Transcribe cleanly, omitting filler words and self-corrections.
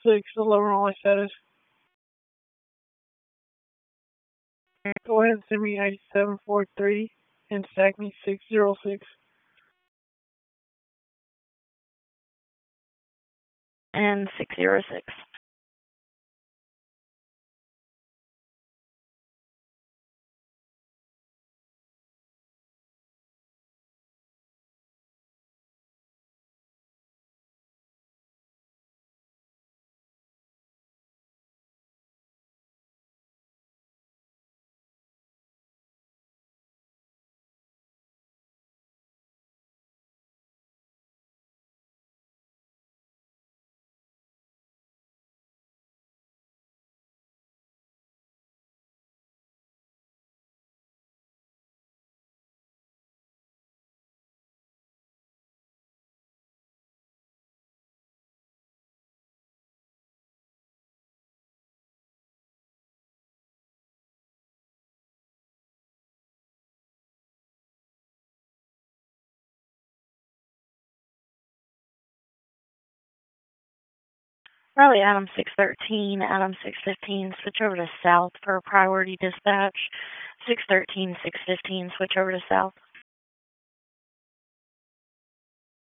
6, alarm rolling status. Go ahead and send me 8743 and stack me 606. And 606. Raleigh Adam 613, Adam 615, switch over to South for priority dispatch. 613, 615, switch over to South.